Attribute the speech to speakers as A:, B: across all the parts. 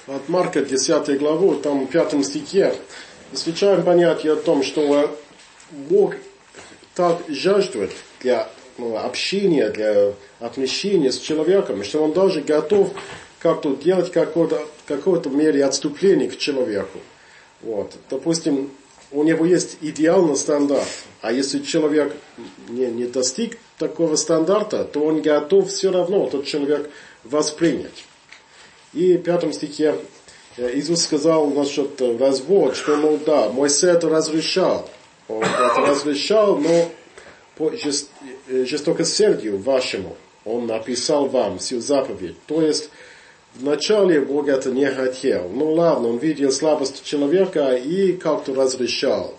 A: от Марка, 10 главу, там в 5 стихе, встречаем понятие о том, что Бог так жаждет для общения, для отношения с человеком, что Он даже готов как-то делать какое-то мере отступление к человеку. Вот. Допустим, у него есть идеальный стандарт, а если человек не достиг такого стандарта, то он готов все равно тот человек воспринять. И в 5 стихе Иисус сказал насчет развода, что, мол, да, Моисей это разрешал. Он это разрешал, но по жестокосердию вашему Он написал вам всю заповедь. То есть, вначале Бог это не хотел. Ну ладно, Он видел слабость человека и как-то разрешал.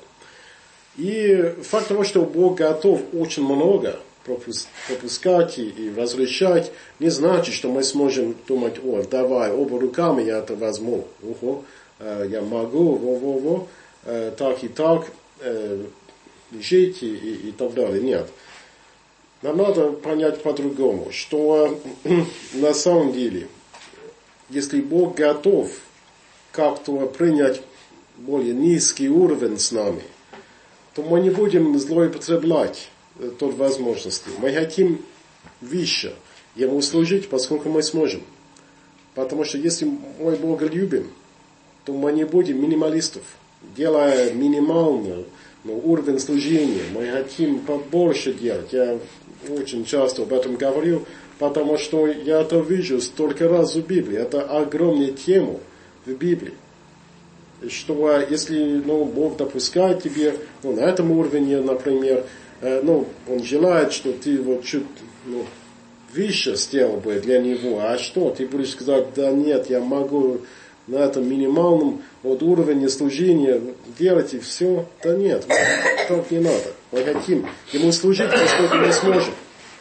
A: И факт того, что Бог готов очень много пропускать и разрешать, не значит, что мы сможем думать: о, давай, оба руками я это возьму. Я могу, так и так жить и так далее. Нет. Нам надо понять по-другому, что на самом деле, если Бог готов как-то принять более низкий уровень с нами, то мы не будем злоупотреблять той возможности. Мы хотим выше Ему служить, поскольку мы сможем. Потому что если мы Бога любим, то мы не будем минималистов. Делая минимальный уровень служения, мы хотим побольше делать. Я очень часто об этом говорил, потому что я это вижу столько раз в Библии. Это огромная тема в Библии. Что если Бог допускает тебе на этом уровне, например, Он желает, что ты вот чуть выше сделал бы для Него, а что? Ты будешь сказать: да нет, я могу на этом минимальном уровне служения делать и все. Да нет, так не надо. Мы хотим Ему служить, поскольку мы сможем.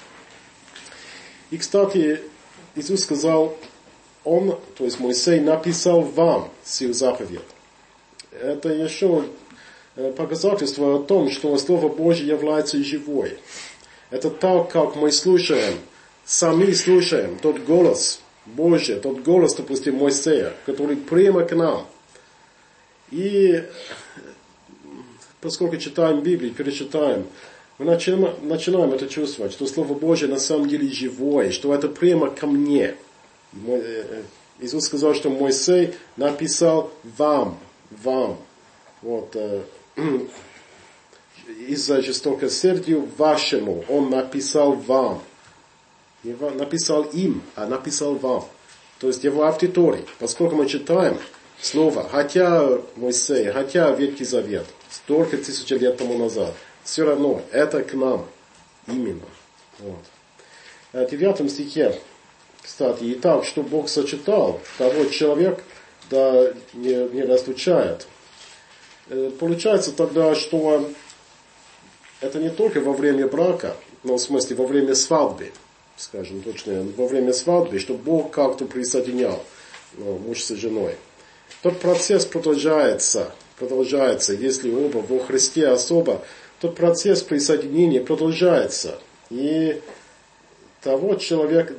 A: И, кстати, Иисус сказал: Он, то есть Моисей, написал вам всю заповедь. Это еще показательство о том, что Слово Божье является живой. Это так, как мы слушаем, сами слушаем тот голос Божий, тот голос, допустим, Моисея, который прямо к нам. И поскольку читаем Библию, перечитаем, мы начинаем это чувствовать, что Слово Божье на самом деле живое, что это прямо ко мне. Иисус сказал, что Моисей написал вам. Вот, из-за жестокосердия вашему Он написал вам. Не написал им, а написал вам. То есть его аудитории. Поскольку мы читаем слово, хотя Моисей, хотя Ветхий Завет, столько тысяч лет тому назад, все равно это к нам именно. Вот. В 9 стихе, кстати, и так, что Бог сочетал, того человек да не разлучает. Получается тогда, что это не только во время брака, но в смысле во время свадьбы, скажем точно, во время свадьбы, что Бог как-то присоединял муж с женой. Тот процесс продолжается, если оба во Христе особо, тот процесс присоединения продолжается. И того человек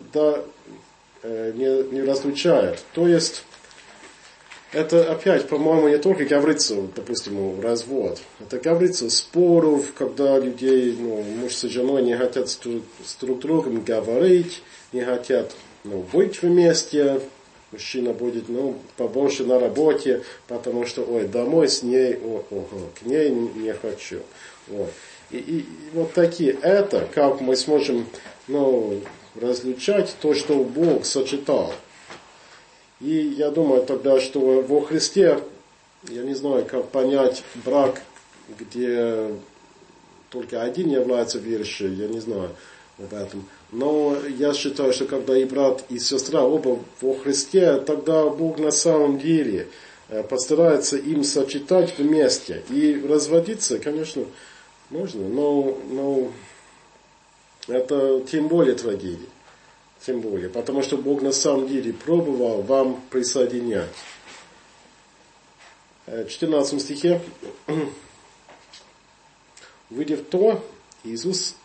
A: не разлучает. То есть, это опять, по-моему, не только говорится, допустим, развод. Это говорится споров, когда людей, муж с женой не хотят с друг другом говорить, не хотят быть вместе. Мужчина будет побольше на работе, потому что, домой с ней, к ней не хочу. Вот. И вот такие, это как мы сможем различать то, что Бог сочетал. И я думаю тогда, что во Христе, я не знаю, как понять брак, где только один является верующим, я не знаю об этом. Но я считаю, что когда и брат, и сестра оба во Христе, тогда Бог на самом деле постарается им сочетать вместе. И разводиться, конечно, можно, но это тем более трагедия. Тем более, потому что Бог на самом деле пробовал вам присоединять. В 14 стихе: увидев то, Иисус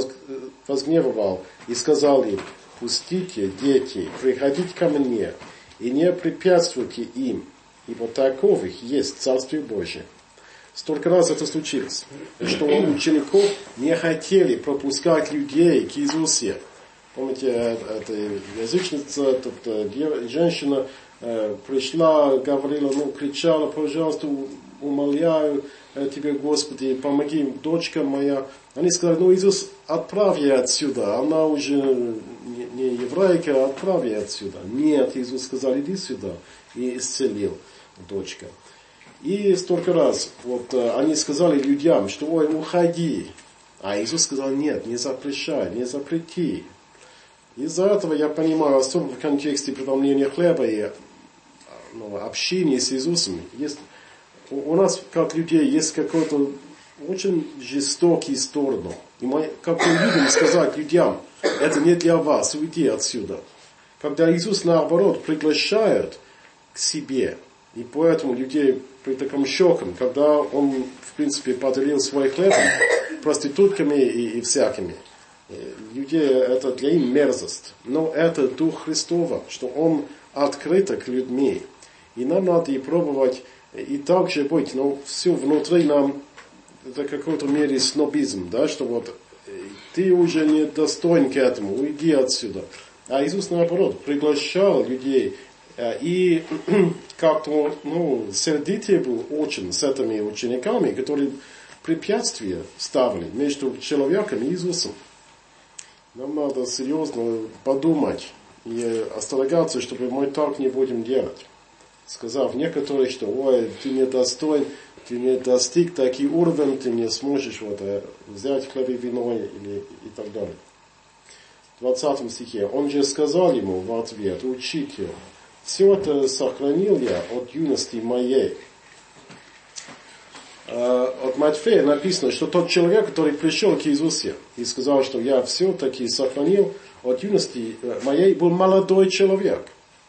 A: возгневал и сказал им: пустите, дети, приходите ко мне, и не препятствуйте им, ибо таковых есть Царствие Божие. Столько раз это случилось, что учеников не хотели пропускать людей к Иисусу. Помните, эта язычница, женщина пришла, говорила, кричала, пожалуйста, умоляю Тебе, Господи, помоги, дочка моя. Они сказали, Иисус, отправь ее отсюда. Она уже не еврейка, отправь ее отсюда. Нет, Иисус сказал, иди сюда. И исцелил дочка. И столько раз они сказали людям, что уходи. А Иисус сказал, нет, не запрещай, не запрети. Из-за этого я понимаю, особенно в контексте преломления хлеба и общения с Иисусом, у нас, как людей, есть какой-то очень жестокий сторону. И мы, как мы любим сказать людям, это не для вас, уйди отсюда. Когда Иисус, наоборот, приглашает к себе, и поэтому людей при таком шоке, когда Он, в принципе, поделил свой хлеб проститутками и всякими, людей это для них мерзость. Но это Дух Христова, что Он открыт к людьми. И нам надо и пробовать, и так же быть, но все внутри нам, это в какой-то мере снобизм, да, что ты уже не достоин к этому, уйди отсюда. А Иисус, наоборот, приглашал людей, и как-то, сердитый был очень с этими учениками, которые препятствия ставили между человеком и Иисусом. Нам надо серьезно подумать и остерегаться, чтобы мы так не будем делать. Сказав некоторые, что ты не достоин, ты не достиг такой уровень, ты не сможешь взять хлеб и вино и так далее. В 20 стихе. Он же сказал ему в ответ, учитель, все это сохранил я от юности моей. От Матфея написано, что тот человек, который пришел к Иисусу и сказал, что я все-таки сохранил от юности моей, был молодой человек.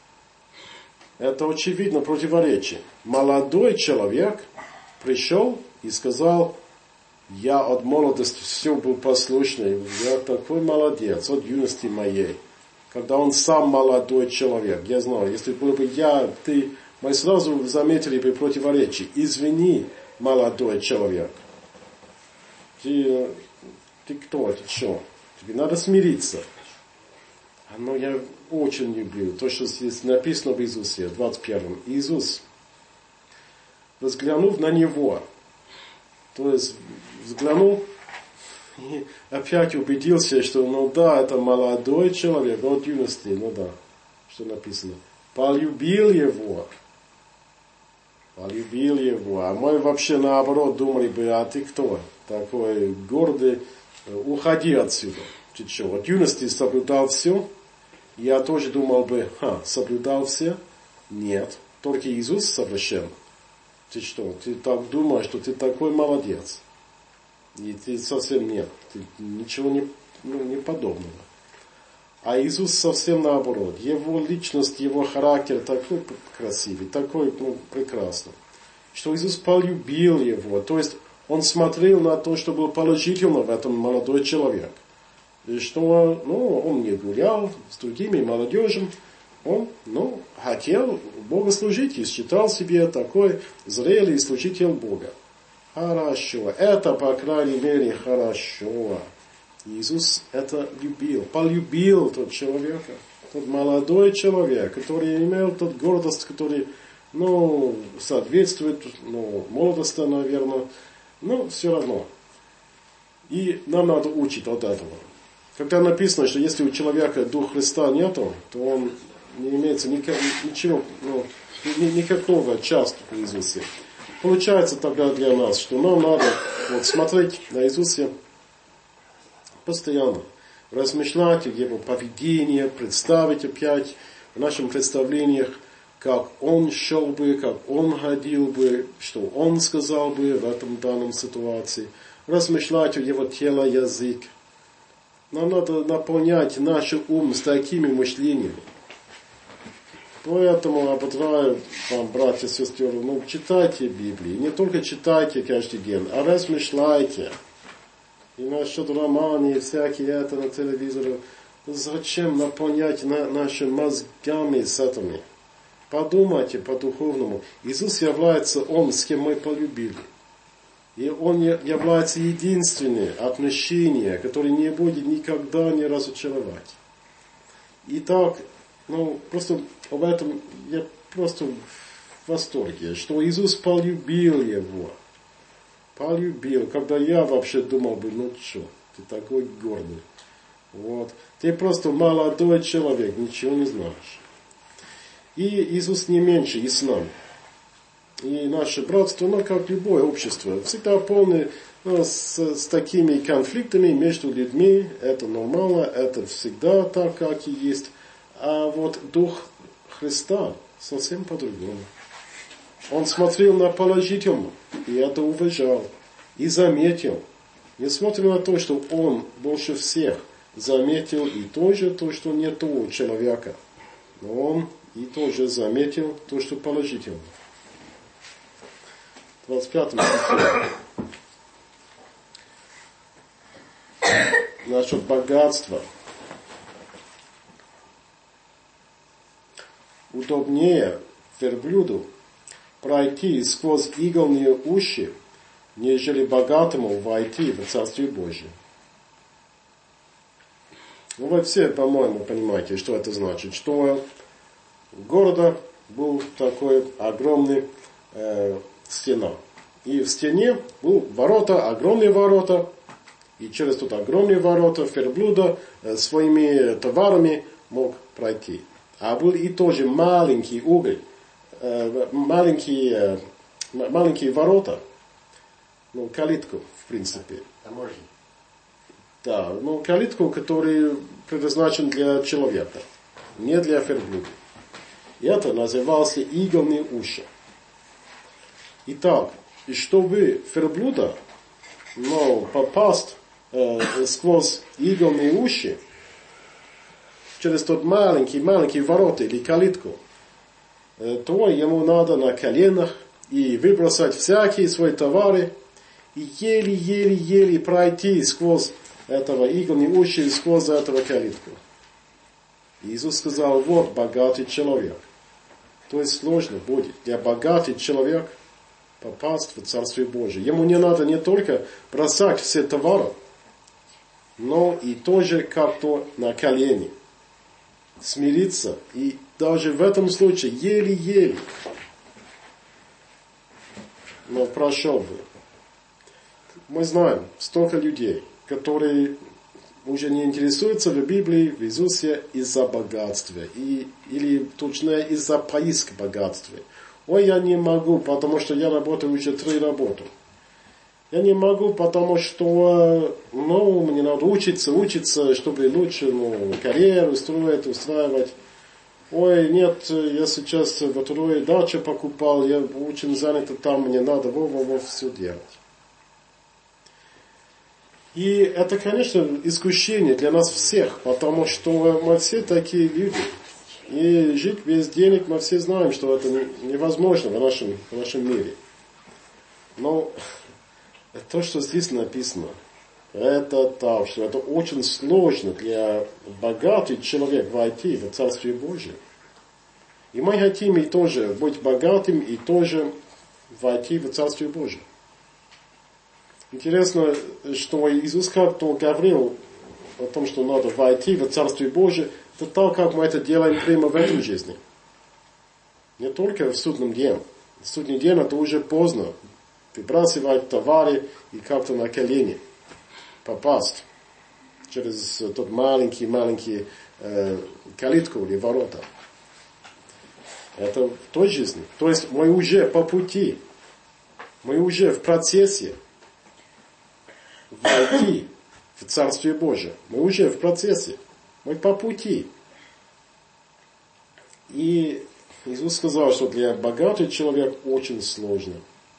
A: Это очевидно противоречие. Молодой человек пришел и сказал, я от молодости все был послушный, я такой молодец от юности моей. Когда он сам молодой человек, я знаю, если было бы мы сразу заметили бы противоречие. Извини, молодой человек. Ты кто? Ты что? Тебе надо смириться. Но я очень люблю то, что здесь написано в Иисусе, 21. Иисус, взглянув на Него, то есть взглянул и опять убедился, что, это молодой человек от юности, что написано. Полюбил Его. Полюбил Его. А мы вообще наоборот думали бы, а ты кто? Такой гордый, уходи отсюда. Ты что, от юности соблюдал все? Я тоже думал бы, соблюдал все? Нет. Только Иисус совершен. Ты что, ты так думаешь, что ты такой молодец? И ты совсем нет. Ты ничего не подобного. А Иисус совсем наоборот. Его личность, его характер такой красивый, такой прекрасный. Что Иисус полюбил его. То есть он смотрел на то, что было положительно в этом молодой человек. И что он не гулял с другими молодежью. Он хотел Бога служить и считал себе такой зрелый служитель Бога. Хорошо. Это, по крайней мере, хорошо. Иисус это любил. Полюбил тот человека. Тот молодой человек, который имел тот гордость, который, соответствует, молодости, наверное. Но все равно. И нам надо учить от этого. Когда написано, что если у человека Дух Христа нету, то он не имеется ничего, никакого части в Иисусе. Получается тогда для нас, что нам надо смотреть на Иисуса постоянно, размышлять о Его поведении, представить опять в наших представлениях, как Он шел бы, как Он ходил бы, что Он сказал бы в этом данном ситуации, размышлять о Его тело, язык. Нам надо наполнять наш ум с такими мышлениями. Поэтому ободряю вам, братья и сестры, читайте Библию. Не только читайте каждый день, а размышляйте. И насчет романа, и всякие это на телевизоре. Зачем наполнять наши мозгами с этими? подумайте по-духовному. Иисус является Он, с кем мы полюбили. И Он является единственным отношением, которое не будет никогда не разочаровать. Итак, просто об этом я просто в восторге, что Иисус полюбил его. Полюбил. Когда я вообще думал бы, ты такой гордый. Вот. Ты просто молодой человек, ничего не знаешь. И Иисус не меньше и с нами. И наше братство, как любое общество, всегда полное с такими конфликтами между людьми. Это нормально, это всегда так, как и есть. А вот Дух Христа совсем по-другому. Он смотрел на положительно, и это уважал, и заметил. Несмотря на то, что Он больше всех заметил и тоже то, что не того человека. Но Он и тоже заметил то, что положительно. 25 стихе. Насчет богатства. Удобнее верблюду пройти сквозь игольные уши, нежели богатому войти в Царствие Божие. Вы все, по-моему, понимаете, что это значит. Что у города был такой огромный стена. И в стене был ворота, огромные ворота. И через тут огромные ворота верблюда своими товарами мог пройти. А был и тоже маленький уголь, маленькие ворота, калитку, в принципе.
B: Таможня.
A: Да, калитку, который предназначен для человека, не для верблюда. И это назывался игольные уши. Итак, чтобы верблюда, попасть сквозь игольные уши, через тот маленький ворота или калитку, то ему надо на коленах и выбросать всякие свои товары и еле-еле пройти сквозь этого игольные уши, сквозь этого калитку. Иисус сказал, вот богатый человек. То есть сложно будет для богатый человек попасть в Царствие Божие. Ему не надо не только бросать все товары, но и тоже как-то на колени. Смириться. И даже в этом случае еле-еле. Но прошел бы. Мы знаем столько людей, которые уже не интересуются в Библии, в Иисусе из-за богатства. Или точнее из-за поиска богатства. Ой, я не могу, потому что я работаю уже 3 работы. Я не могу, потому что, мне надо учиться, чтобы лучше, карьеру устраивать. Ой, нет, я сейчас во второй даче покупал, я очень занят там, мне надо все делать. И это, конечно, искушение для нас всех, потому что мы все такие люди. И жить без денег мы все знаем, что это невозможно в нашем мире. Но то, что здесь написано, это так, что это очень сложно для богатого человека войти в Царствие Божие. И мы хотим и тоже быть богатым, и тоже войти в Царствие Божие. Интересно, что Иисус как-то говорил о том, что надо войти в Царствие Божие, это так, как мы это делаем прямо в этой жизни. Не только в судном дне. В судный день это уже поздно. Выбрасывать товары и как-то на колени попасть через тот маленький калитку или ворота. Это в той жизни. То есть мы уже по пути, мы уже в процессе войти в Царствие Божие. Мы уже в процессе, мы по пути. И Иисус сказал, что для богатого человека очень сложно.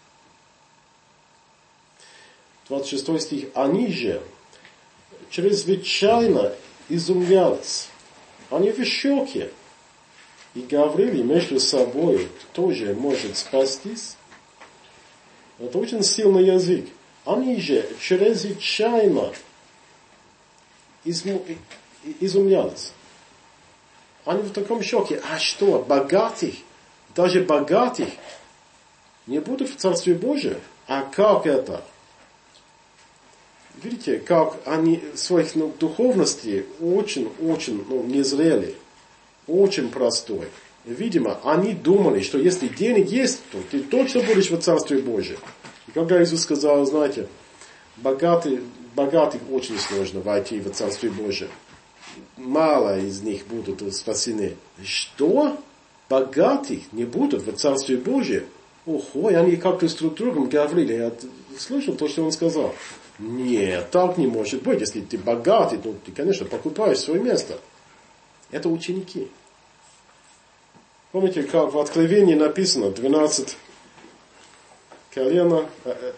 A: 26 стих. Они же чрезвычайно изумлялись. Они в шоке. И говорили между собой, кто же может спастись? Это очень сильный язык. Они же чрезвычайно изумлялись. Они в таком шоке. А что, богатых даже богатых не будут в Царстве Божьем. А как это? Видите, как они в своих духовности очень незрели, очень простой. Видимо, они думали, что если денег есть, то ты точно будешь в Царстве Божьем. И когда Иисус сказал, знаете, богатых очень сложно войти в Царствие Божие. Мало из них будут спасены. Что? Богатых не будут в Царстве Божие? Ого, они как-то с друг другом говорили. Я слышал то, что он сказал. Нет, так не может быть. Если ты богатый, то ты, конечно, покупаешь свое место. Это ученики. Помните, как в Откровении написано, 12 колена,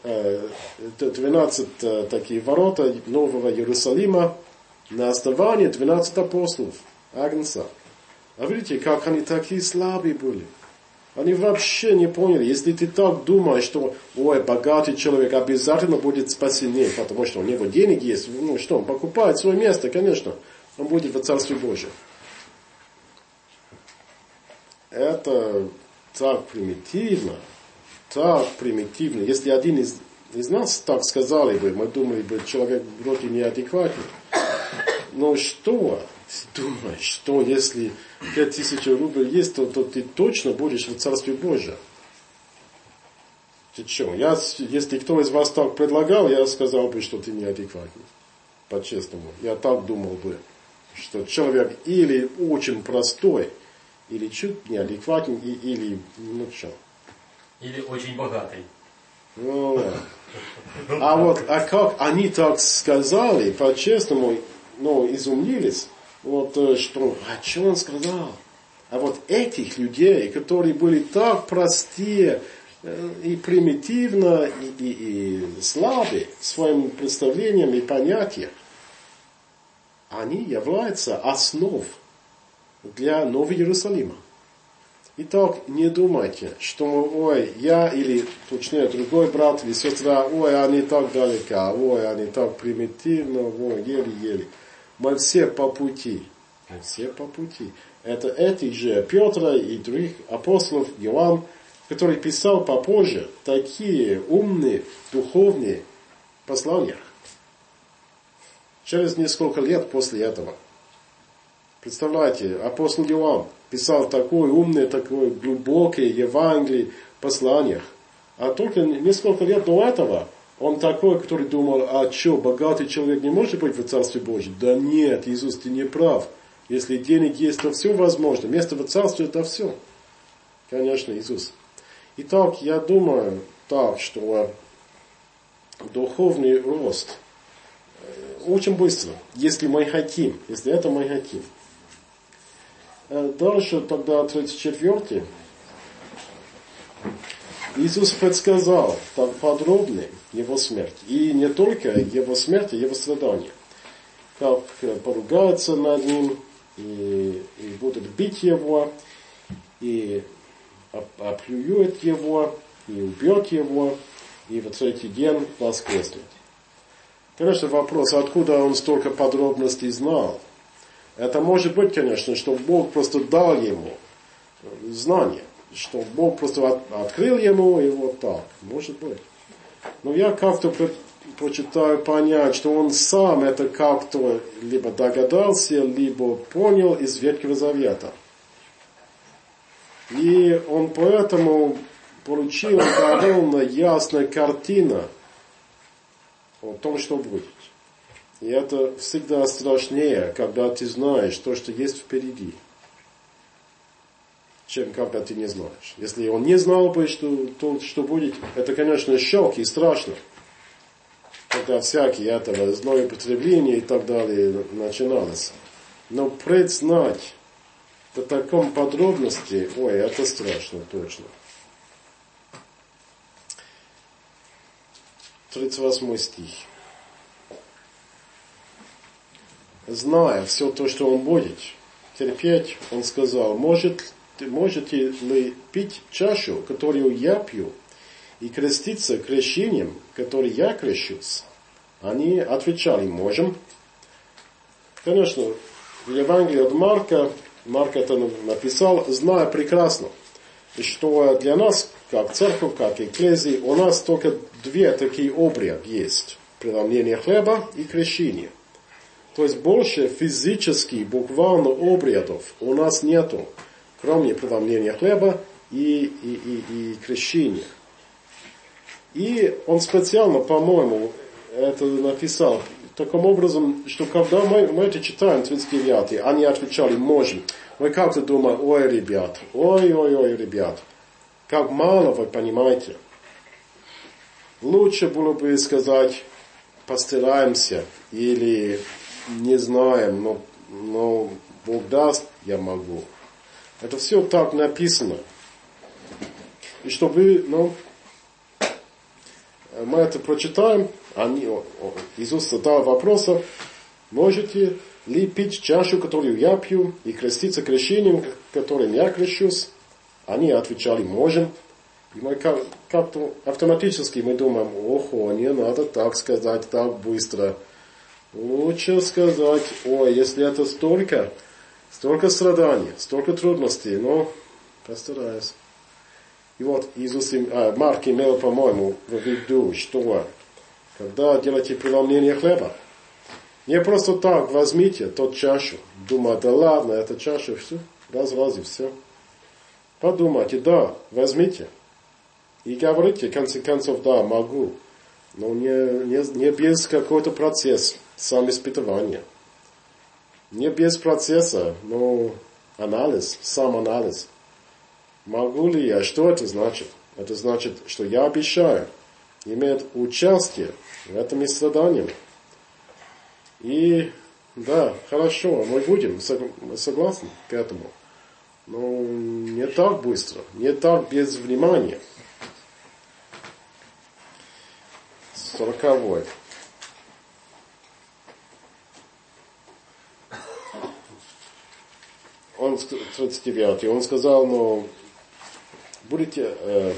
A: 12 такие ворота Нового Иерусалима на основании 12 апостолов, Агнца. А видите, как они такие слабые были. Они вообще не поняли, если ты так думаешь, что, богатый человек обязательно будет спасен, потому что у него денег есть, он покупает свое место, конечно, он будет в Царстве Божьем. Это так примитивно. Если один из нас так сказали бы, мы думали бы, человек вроде неадекватный. Но что? Ты думаешь, что если 5000 рублей есть, то ты точно будешь в Царстве Божьем? Ты что? Если кто из вас так предлагал, я сказал бы, что ты неадекватный. По-честному. Я так думал бы, что человек или очень простой, или чуть неадекватный, или что.
B: Или очень богатый.
A: А как они так сказали, по-честному, изумились, что он сказал? А вот этих людей, которые были так простые и примитивно, и слабы своим представлением и понятием, они являются основой для Нового Иерусалима. Итак, не думайте, что я или, точнее, другой брат или сестра, они так далеко, они так примитивно, еле-еле. Мы все по пути. Это эти же Петра и других апостолов, Иоанн, который писал попозже такие умные, духовные послания. Через несколько лет после этого. Представляете, апостол Иоанн писал такое умное, такое глубокое Евангелие, посланиях. А только несколько лет до этого он такой, который думал, богатый человек не может быть в Царстве Божьем? Да нет, Иисус, ты не прав. Если денег есть, то все возможно. Место в Царстве это все. Конечно, Иисус. Итак, я думаю так, что духовный рост очень быстро, если мы хотим, если это мы хотим. Дальше тогда 34. Иисус предсказал так подробно Его смерть. И не только Его смерть, а Его страдания. Как поругаются над Ним, и будут бить Его, и оплюют Его, и убьет Его, и в третий день воскреснет. Конечно, вопрос, откуда Он столько подробностей знал. Это может быть, конечно, что Бог просто дал ему знание, что Бог просто открыл ему и вот так. Может быть. Но я как-то почитаю понять, что он сам это как-то либо догадался, либо понял из Ветхого Завета. И он поэтому получил довольно ясную картину о том, что будет. И это всегда страшнее, когда ты знаешь то, что есть впереди, чем когда ты не знаешь. Если он не знал бы, что будет, это, конечно, шок и страшно. Когда всякие этого злоупотребления и так далее начиналось. Но предзнать до таком подробности, это страшно, точно. 38 стих. Зная все то, что он будет терпеть, он сказал, можете ли пить чашу, которую я пью, и креститься крещением, которое я крещусь? Они отвечали, можем. Конечно, в Евангелии от Марка это написал, зная прекрасно, что для нас, как церковь, как экклезия, у нас только две такие обряды есть. Преломление хлеба и крещение. То есть больше физически, буквально обрядов у нас нету, кроме преломления хлеба и крещения. И он специально, по-моему, это написал таким образом, что когда мы это читаем, 39, они отвечали, можем. Мы как-то думаем, ой, ребят, ребят, как мало вы понимаете. Лучше было бы сказать, постараемся, или не знаем, но Бог даст, я могу. Это все так написано. И чтобы, мы это прочитаем, Иисус задал вопрос, можете ли пить чашу, которую я пью, и креститься крещением, которым я крещусь? Они отвечали, можем. И мы как-то автоматически мы думаем, не надо так сказать, так быстро. Лучше сказать, если это столько страданий, столько трудностей, постараюсь. И вот Иисус, Марк имел, по-моему, в виду, что когда делаете преломление хлеба, не просто так возьмите тот чашу, думая, да ладно, эта чаша, все, раз, и все. Подумайте, да, возьмите. И говорите, в конце концов, да, могу. Но не без какой-то процесс самоиспытания. Не без процесса, но анализ, самоанализ. Могу ли я? Что это значит? Это значит, что я обещаю иметь участие в этом страдании. И да, хорошо, мы будем согласны к этому. Но не так быстро, не так без внимания. 40-й. Он 39. Он сказал, будете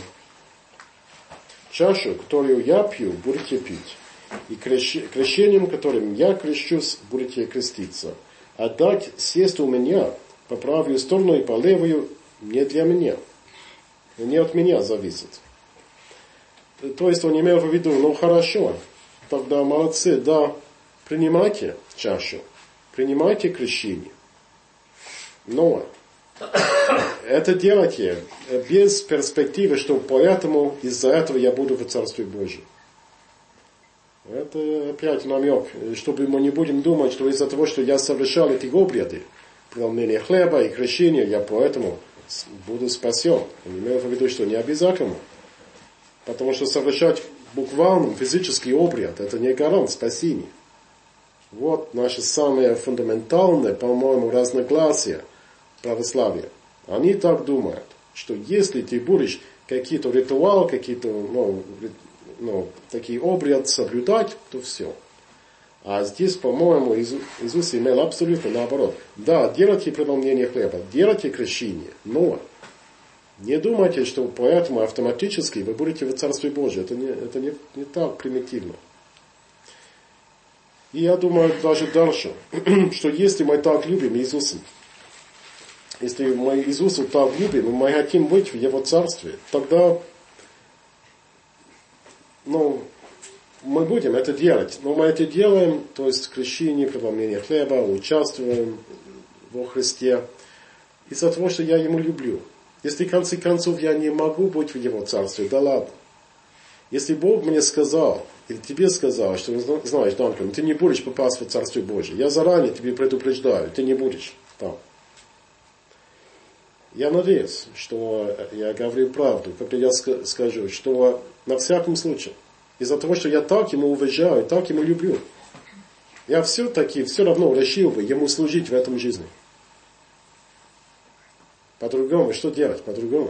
A: чашу, которую я пью, будете пить. И крещением, которым я крещусь, будете креститься. Отдать сесть у меня по правую сторону и по левую не для меня. Не от меня зависит. То есть он имел в виду, хорошо, тогда молодцы, да, принимайте чашу, принимайте крещение. Но это делайте без перспективы, что поэтому из-за этого я буду в Царстве Божьем. Это опять намек, чтобы мы не будем думать, что из-за того, что я совершал эти обряды, преломление хлеба и крещение, я поэтому буду спасен. Он имел в виду, что не обязательно. Потому что совершать буквально физический обряд, это не гарант спасения. Вот наше самое фундаментальное, по-моему, разногласие православия. Они так думают, что если ты будешь какие-то ритуалы, какие-то такие обряды соблюдать, то все. А здесь, по-моему, Иисус имел абсолютно наоборот. Да, делайте преломление хлеба, делайте крещение, но не думайте, что поэтому автоматически вы будете в Царстве Божьем. Это не так примитивно. И я думаю даже дальше, что если мы так любим Иисуса, если мы Иисуса так любим, и мы хотим быть в Его Царстве, тогда мы будем это делать. Но мы это делаем, то есть крещение, преломление хлеба, участвуем во Христе из-за того, что я Ему люблю. Если в конце концов я не могу быть в Его Царстве, да ладно. Если Бог мне сказал, или тебе сказал, что, знаешь, Данкан, ты не будешь попасть в Царствие Божие, я заранее тебе предупреждаю, ты не будешь там. Я надеюсь, что я говорю правду, когда я скажу, что на всяком случае, из-за того, что я так Ему уважаю, так Ему люблю, я все-таки все равно решил бы Ему служить в этом жизни. По-другому, что делать? По-другому.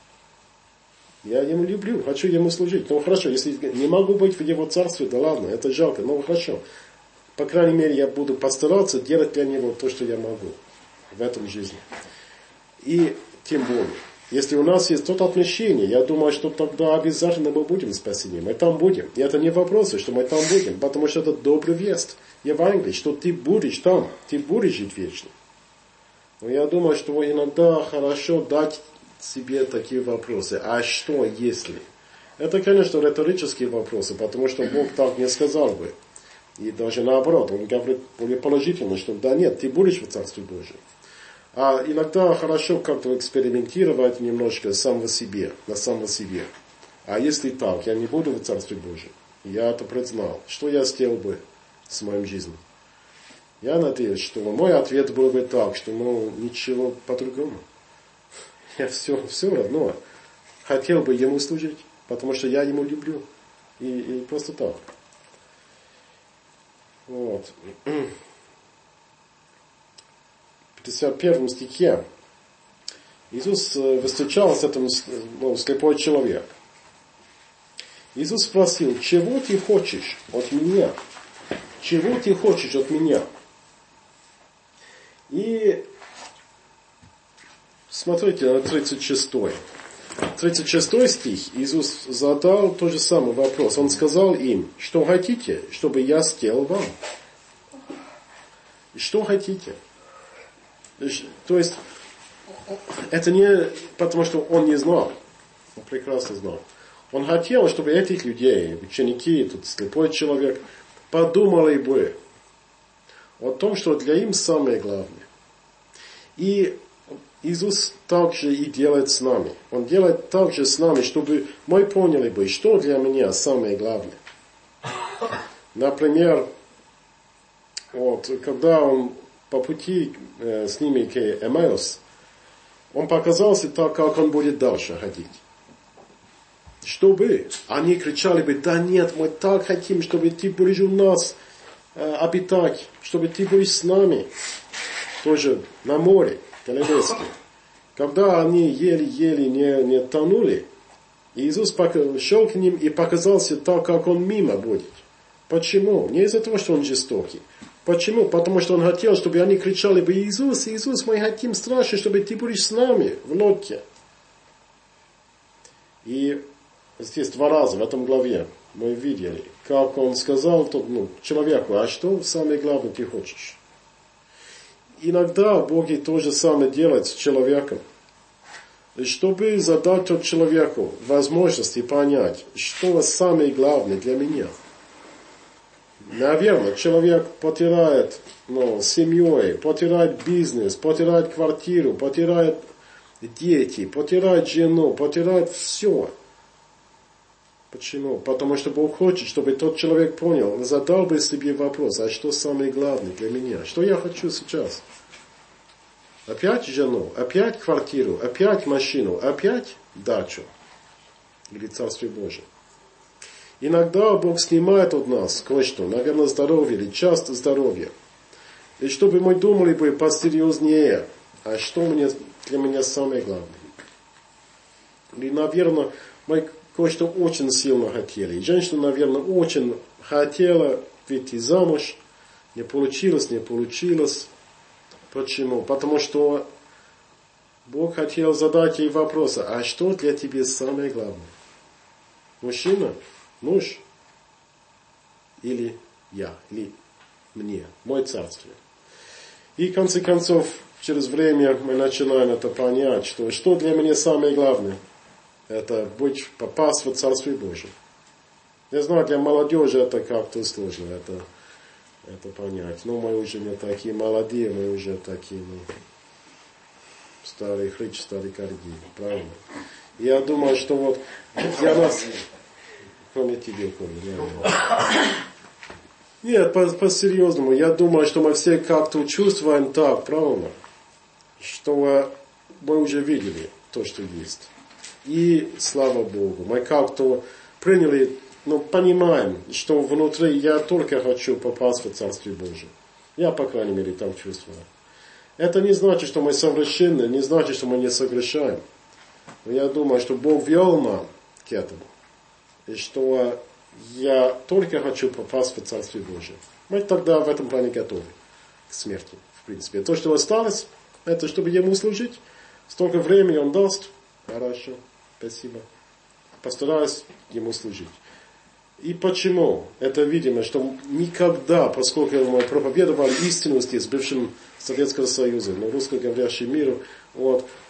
A: Я Ему люблю, хочу Ему служить. Ну хорошо, если не могу быть в Его Царстве, да ладно, это жалко, но хорошо. По крайней мере, я буду постараться делать для Него то, что я могу в этом жизни. И тем более, если у нас есть то отношение, я думаю, что тогда обязательно мы будем спасены. Мы там будем. И это не вопрос, что мы там будем, потому что это добрый весть. Евангелие, что ты будешь там, ты будешь жить вечно. Но я думаю, что иногда хорошо дать себе такие вопросы. А что если? Это, конечно, риторические вопросы, потому что Бог так не сказал бы. И даже наоборот, Он говорит более положительно, что да нет, ты будешь в Царстве Божьем. А иногда хорошо как-то экспериментировать немножко самого себе, на самого себе. А если так, я не буду в Царстве Божьем. Я это признал. Что я сделал бы с моей жизнью? Я надеюсь, что мой ответ был бы так, что ничего по-другому. Я все равно хотел бы Ему служить, потому что я Ему люблю. И просто так. Вот. В 51 стихе Иисус встречался с этим слепой человек. Иисус спросил: чего ты хочешь от меня? Чего ты хочешь от меня? И смотрите на 36 стих. Иисус задал тот же самый вопрос. Он сказал им: что хотите, чтобы я сделал вам? Что хотите? То есть, это не потому, что он не знал. Он прекрасно знал. Он хотел, чтобы этих людей, ученики, тут слепой человек, подумали бы о том, что для им самое главное. И Иисус также и делает с нами. Он делает также с нами, чтобы мы поняли бы, что для меня самое главное. Например, когда он по пути с ними к Эмаус, он показался так, как он будет дальше ходить. Чтобы они кричали бы: да нет, мы так хотим, чтобы ты будешь у нас обитать, чтобы ты будешь с нами, тоже на море Галилейском. Когда они еле-еле не тонули, Иисус шел к ним и показался так, как он мимо будет. Почему? Не из-за того, что он жестокий. Почему? Потому что он хотел, чтобы они кричали бы: Иисус, Иисус, мы хотим страшно, чтобы ты будешь с нами в лодке. И здесь 2 раза в этом главе мы видели, как он сказал человеку: а что самое главное ты хочешь? Иногда Бог и то же самое делает с человеком. Чтобы задать тот человеку возможность и понять, что самое главное для меня. Наверное, человек потеряет семьей, потеряет бизнес, потеряет квартиру, потеряет дети, потеряет жену, потеряет все. Почему? Потому что Бог хочет, чтобы тот человек понял, задал бы себе вопрос: а что самое главное для меня? Что я хочу сейчас? Опять жену, опять квартиру, опять машину, опять дачу? Или Царствие Божие? Иногда Бог снимает от нас кое-что, наверное, здоровье или часто здоровье. И чтобы мы думали бы посерьезнее, а что для меня самое главное? И, наверное, мы кое-что очень сильно хотели. И женщина, наверное, очень хотела выйти замуж. Не получилось. Почему? Потому что Бог хотел задать ей вопрос: а что для тебя самое главное? Мужчина? Муж? Или я? Или мне? Мое царствие? И в конце концов, через время мы начинаем это понять, что для меня самое главное. Это попасть в Царствие Божие. Я знаю, для молодежи это как-то сложно, это понять. Но мы уже не такие молодые, мы уже такие, старые хрычи, старые корги, правильно? Я думаю, что для нас, кроме тебя, нет, по-серьезному, я думаю, что мы все как-то чувствуем так, правильно? Что мы уже видели то, что есть. И слава Богу, мы как-то приняли, понимаем, что внутри я только хочу попасть в Царствие Божие. Я, по крайней мере, так чувствую. Это не значит, что мы совершенны, не значит, что мы не согрешаем. Но я думаю, что Бог вел нам к этому. И что я только хочу попасть в Царствие Божие. Мы тогда в этом плане готовы к смерти, в принципе. То, что осталось, это чтобы Ему служить. Столько времени Он даст. Хорошо, спасибо. Постараюсь Ему служить. И почему? Это видимо, что никогда, поскольку мы проповедовали истину здесь, в бывшем Советском Союзе, но русскоговорящем миру,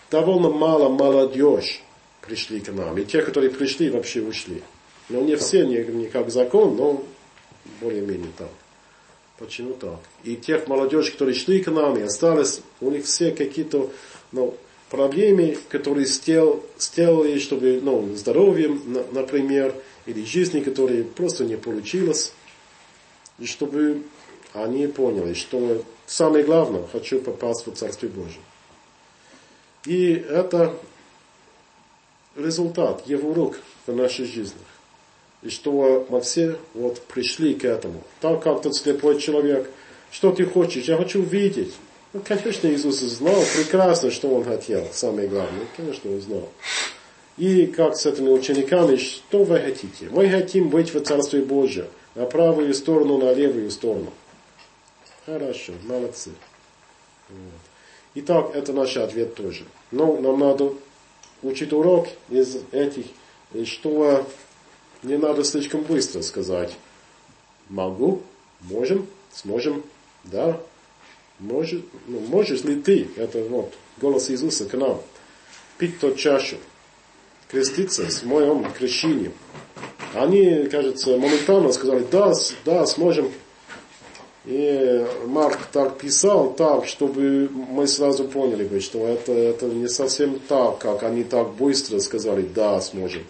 A: довольно мало молодежь пришли к нам. И те, которые пришли, вообще ушли. Но не все, не как закон, но более-менее так. Почему так? И тех молодежь, которые шли к нам и остались, у них все какие-то проблемы, которые сделали, чтобы, здоровьем, например, или жизни, которые просто не получилось. И чтобы они поняли, что самое главное, хочу попасть в Царствие Божие. И это результат его рук в нашей жизни. И что мы все пришли к этому. Так как тот слепой человек, что ты хочешь? Я хочу видеть. Конечно, Иисус знал прекрасно, что Он хотел. Самое главное, конечно, Он знал. И как с этими учениками, что вы хотите? Мы хотим быть в Царстве Божьем. На правую сторону, на левую сторону. Хорошо, молодцы. Вот. Итак, это наш ответ тоже. Но нам надо учить урок из этих, что не надо слишком быстро сказать. Могу, можем, сможем, да. Можешь ли ты, это голос Иисуса к нам, пить тот чашу, креститься с моим крещением. Они, кажется, моментально сказали, да, сможем. И Марк так писал, так, чтобы мы сразу поняли, что это не совсем так, как они так быстро сказали, да, сможем.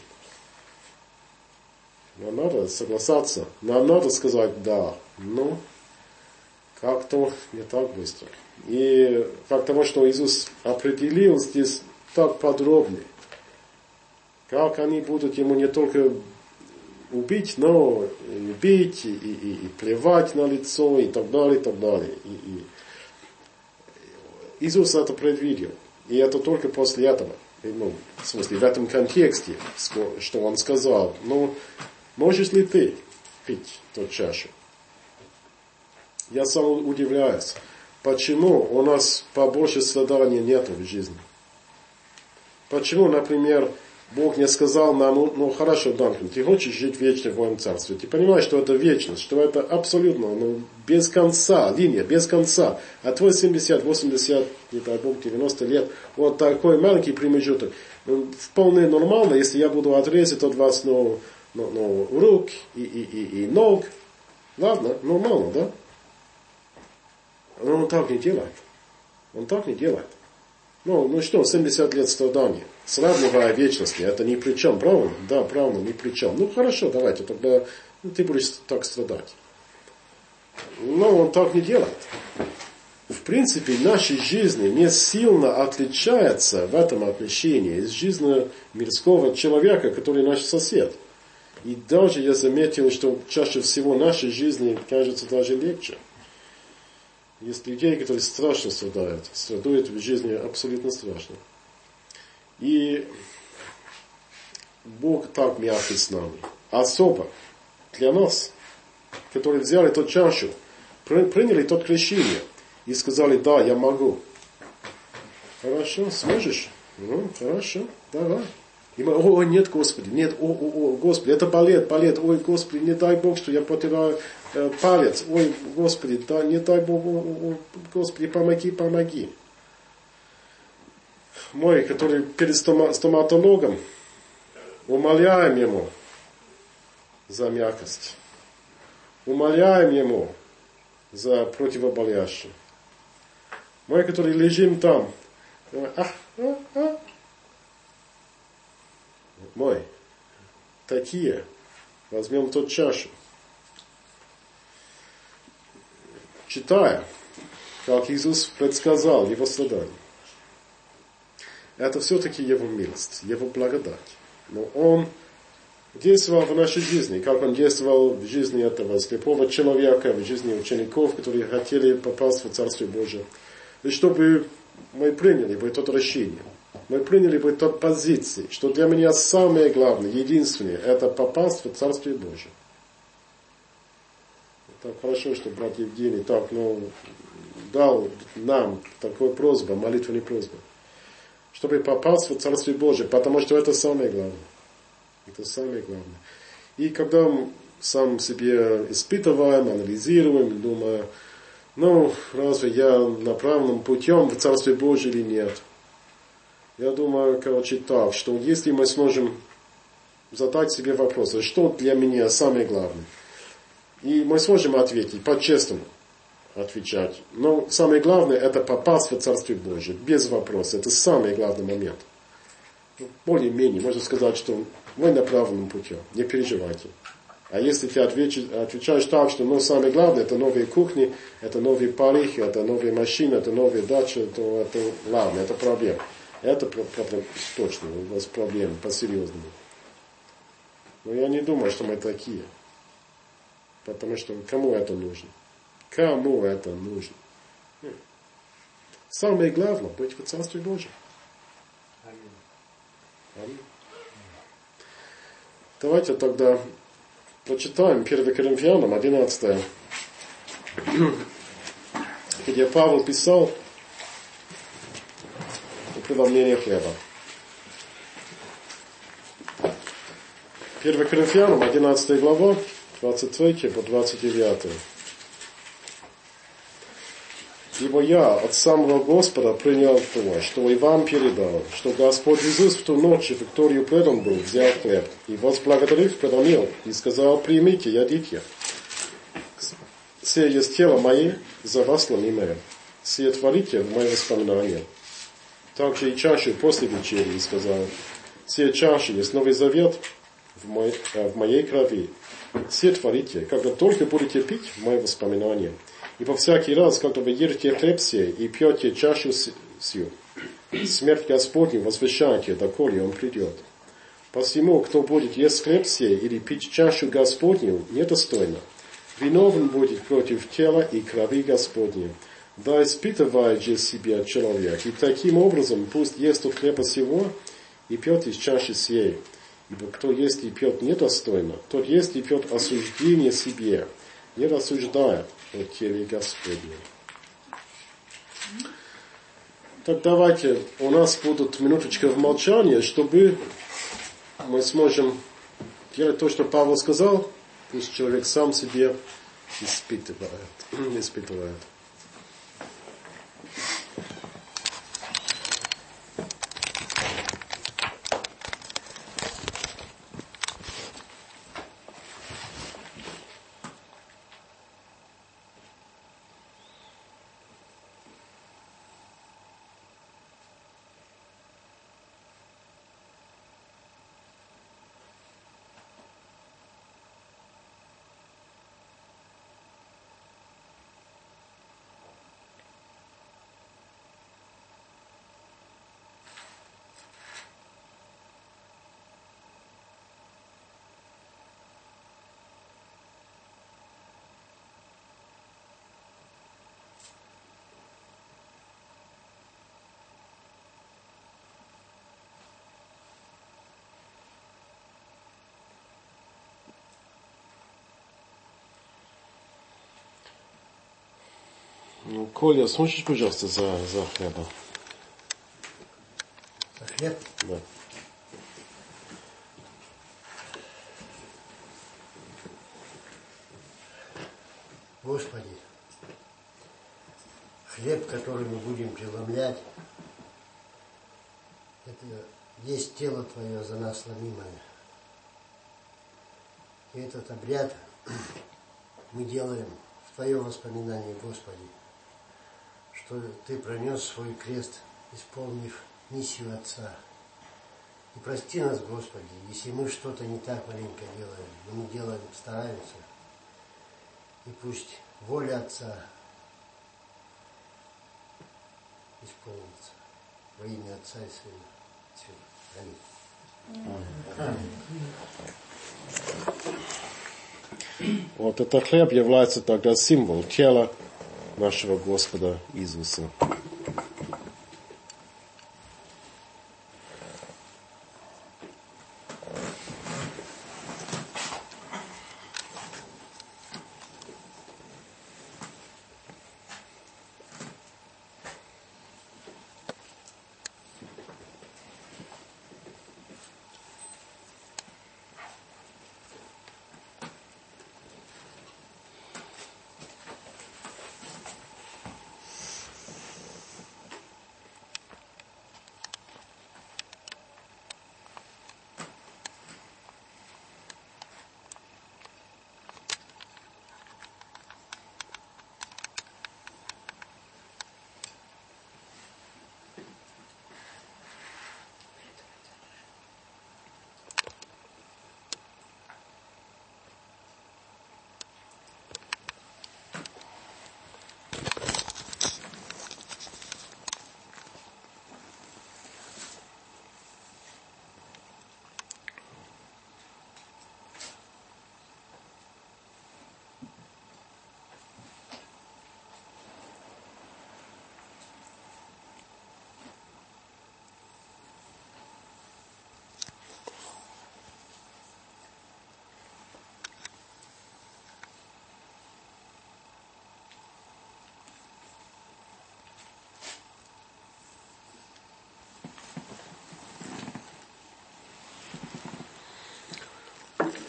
A: Нам надо согласаться, нам надо сказать да, но как-то не так быстро. И факт того, что Иисус определил здесь так подробно, как они будут ему не только убить, но и бить, и плевать на лицо, и так далее, и так далее. И Иисус это предвидел. И это только после этого. В смысле, в этом контексте, что Он сказал. Можешь ли ты пить тот чашу? Я сам удивляюсь, почему у нас побольше страданий нету в жизни. Почему, например, Бог не сказал нам, хорошо, Данкин, ты хочешь жить вечно в моем царстве. Ты понимаешь, что это вечность, что это абсолютно, без конца, линия, без конца. А твой 70, 80, не дай Бог, 90 лет, вот такой маленький промежуток. Вполне нормально, если я буду отрезать от вас, рук и ног. Ладно, нормально, да? Но Он так не делает. Он так не делает. Что, 70 лет страдания, сравнивая вечности, это ни при чем, правильно? Да, правильно, ни при чем. Хорошо, давайте, тогда ты будешь так страдать. Но Он так не делает. В принципе, наша жизнь не сильно отличается в этом отношении из жизни мирского человека, который наш сосед. И даже я заметил, что чаще всего нашей жизни кажется даже легче. Есть людей, которые страшно страдают в жизни абсолютно страшно. И Бог так мягкий с нами. Особо для нас, которые взяли тот чашу, приняли тот крещение и сказали, да, я могу. Хорошо, сможешь? Хорошо, давай. И мы, ой, нет, Господи, нет, Господи, это болит, ой, Господи, не дай Бог, что я потеряю палец, ой, Господи, да, не дай Бог, Господи, помоги. Мой, который перед стоматологом, умоляем ему за мягкость, умоляем ему за противоболящее. Мы, которые лежим там, мой, такие, возьмем тот чашу. Читая, как Иисус предсказал его страдания. Это все-таки Его милость, Его благодать. Но Он действовал в нашей жизни, как Он действовал в жизни этого слепого человека, в жизни учеников, которые хотели попасть в Царствие Божие. И чтобы мы приняли бы это решение. Мы приняли бы эту позицию, что для меня самое главное, единственное, это попасть в Царствие Божие. Так хорошо, что брат Евгений так, дал нам такую просьбу, молитвенную просьбу, чтобы попасть в Царствие Божие, потому что это самое главное. Это самое главное. И когда мы сам себе испытываем, анализируем, думаем, разве я на правильном путем в Царствие Божие или нет? Я думаю, так, что если мы сможем задать себе вопрос, а что для меня самое главное, и мы сможем ответить, по-честному отвечать. Но самое главное, это попасть в Царствие Божие, без вопроса. Это самый главный момент. Более-менее, можно сказать, что вы на правильном пути, не переживайте. А если ты отвечаешь так, что самое главное, это новые кухни, это новые парихи, это новые машины, это новые дачи, то это ладно, это проблема. Это проблема точно, у вас проблемы по-серьезному. Но я не думаю, что мы такие. Потому что кому это нужно? Кому это нужно? Самое главное, быть в Царстве Божьем. Аминь. Давайте тогда прочитаем 1 Коринфянам 11, где Павел писал о преломлении хлеба. 1 Коринфянам 11 глава, 23 по 29. «Ибо я от самого Господа принял то, что и вам передал, что Господь Иисус в ту ночь, в которую предан был, взял хлеб, и возблагодарив, преломил, и сказал: примите, ядите. Сие есть тело мое, за вас ломимое. Сие творите в мое воспоминание. Также и чашу после вечери, и сказал: сие чаша есть новый завет в моей крови. Сие творите, когда только будете пить в мое воспоминание. Ибо всякий раз, когда вы едите хлеб сей и пьете чашу сию, смерть Господню возвещаете, доколе он придет. Посему, кто будет есть хлеб сей или пить чашу Господню, недостойно, виновен будет против тела и крови Господней. Да испытывает же себя человек, и таким образом пусть ест от хлеба сего и пьет из чаши сей. Ибо кто ест и пьет недостойно, тот ест и пьет осуждение себе, не рассуждая о теле Господне». Так давайте, у нас будут минуточка в молчании, чтобы мы сможем делать то, что Павел сказал, пусть человек сам себе испытывает. Коля, слушай, пожалуйста, за хлеба.
C: За хлеб?
A: Да.
C: Господи, хлеб, который мы будем преломлять, это есть тело Твое за нас ломимое. И этот обряд мы делаем в Твое воспоминание, Господи, что Ты пронес свой крест, исполнив миссию Отца. И прости нас, Господи, если мы что-то не так маленько делаем, но мы делаем, стараемся. И пусть воля Отца исполнится во имя Отца и Сына. Аминь.
A: Вот этот хлеб является тогда символом тела нашего Господа Иисуса.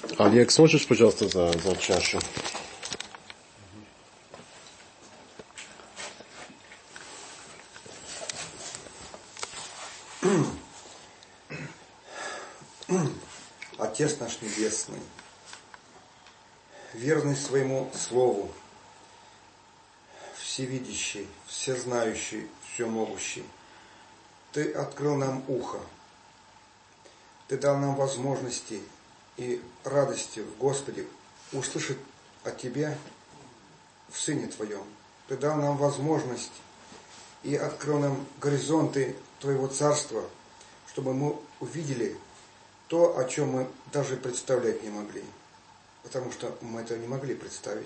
A: Олег, сможешь, пожалуйста, за чашу?
D: Отец наш Небесный, верный своему Слову, всевидящий, всезнающий, всемогущий, Ты открыл нам ухо, Ты дал нам возможности и радости в Господе услышать о Тебе в Сыне Твоем. Ты дал нам возможность и открыл нам горизонты Твоего Царства, чтобы мы увидели то, о чем мы даже представлять не могли, потому что мы это не могли представить.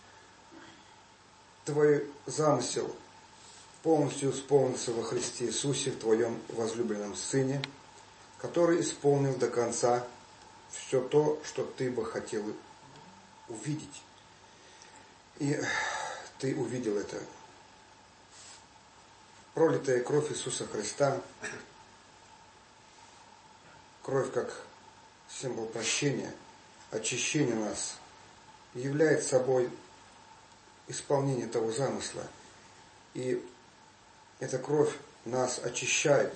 D: Твой замысел полностью исполнился во Христе Иисусе, в Твоем возлюбленном Сыне, который исполнил до конца все то, что Ты бы хотел увидеть. И Ты увидел это. Пролитая кровь Иисуса Христа, кровь как символ прощения, очищения нас, является собой исполнение того замысла. И эта кровь нас очищает,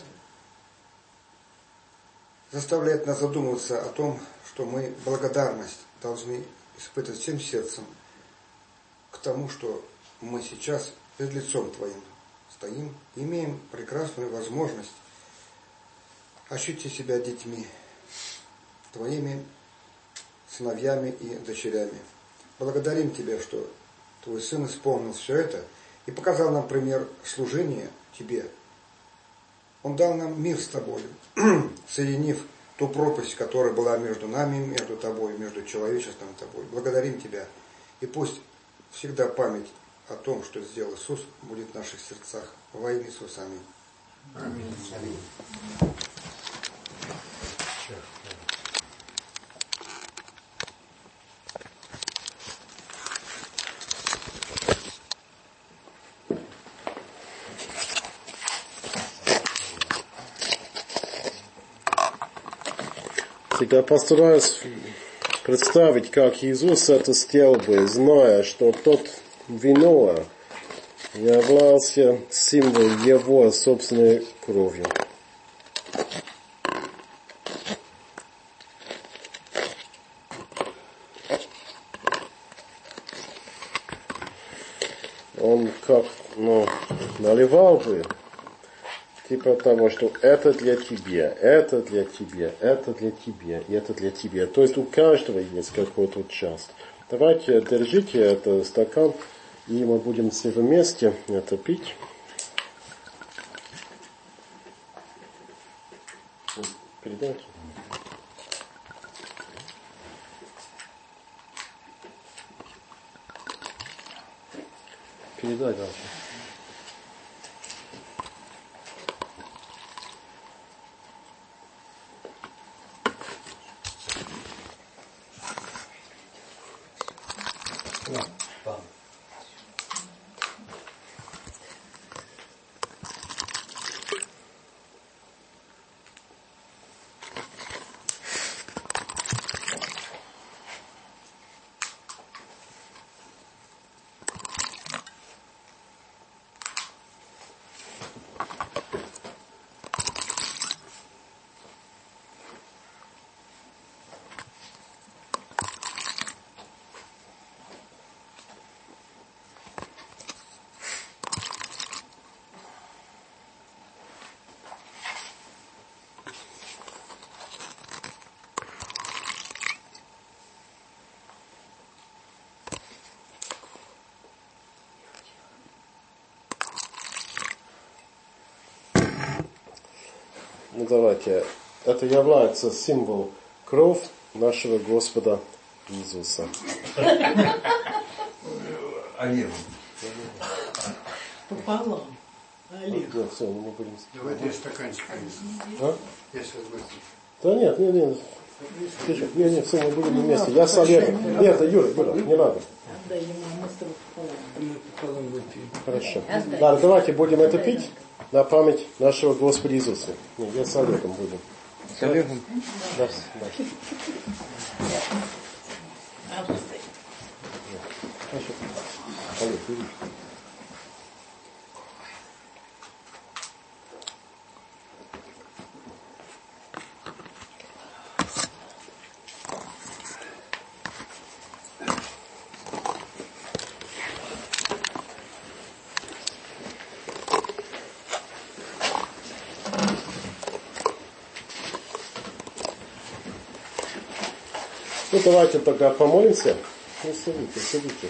D: заставляет нас задумываться о том, что мы благодарность должны испытывать всем сердцем к тому, что мы сейчас перед лицом Твоим стоим, имеем прекрасную возможность ощутить себя детьми, Твоими сыновьями и дочерями. Благодарим Тебя, что Твой Сын исполнил все это и показал нам пример служения Тебе. Он дал нам мир с Тобой, соединив ту пропасть, которая была между нами, между Тобой, между человечеством и Тобой. Благодарим Тебя. И пусть всегда память о том, что сделал Иисус, будет в наших сердцах. Во имя Иисуса. Аминь.
C: Аминь. Аминь.
A: Я постараюсь представить, как Иисус это сделал бы, зная, что тот вино являлся символом Его собственной кровью. Он как, наливал бы, типа того, что это для тебя, это для тебя, это для тебя, и это для тебя. То есть у каждого есть какой-то часть. Давайте держите этот стакан, и мы будем все вместе это пить. Передайте. Передай дальше. Ну давайте, это является символ кровь нашего Господа Иисуса.
E: Олег.
F: Пополам. Олег.
A: Да, все, мы будем...
C: Давайте стаканчик.
A: А?
C: Я сейчас выпью.
A: Да нет. Нет, все, мы будем вместе. Я с Олегом. Нет, Юра, не надо.
F: Отдай ему, мы с тобой пополам.
E: Мы пополам выпьем.
A: Хорошо. Да, давайте будем это пить на память нашего Господа Иисуса. Нет, я с Олегом будем.
E: С Олегом.
A: Да. Олег, иди. Ну, давайте тогда помолимся. Ну, садите.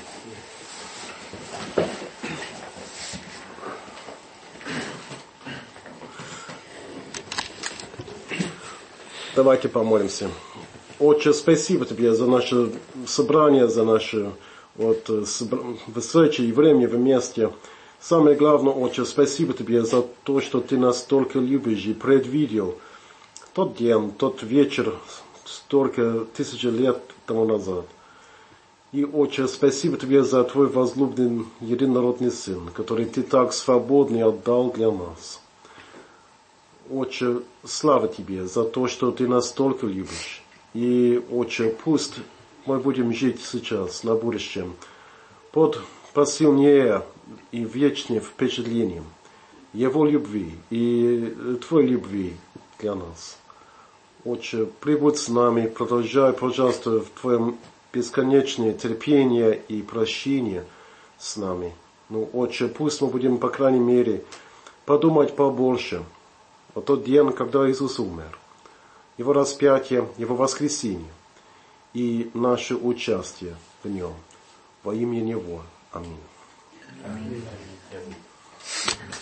A: Давайте помолимся. Отче, спасибо Тебе за наше собрание, за наше встречи и время вместе. Самое главное, Отче, спасибо Тебе за то, что Ты нас столько любишь и предвидел тот день, тот вечер, столько тысяч лет тому назад. И, Отче, спасибо Тебе за Твой возлюбленный единородный Сын, который Ты так свободно отдал для нас. Отче, слава Тебе за то, что Ты нас столько любишь. И, Отче, пусть мы будем жить сейчас, на будущем, под посильнее и вечным впечатлением Его любви и Твоей любви для нас. Отче, прибудь с нами, продолжай, пожалуйста, в Твоем бесконечное терпение и прощение с нами. Ну, Отче, пусть мы будем, по крайней мере, подумать побольше о тот день, когда Иисус умер, Его распятие, Его воскресение и наше участие в Нем. Во имя Него. Аминь.
B: Аминь.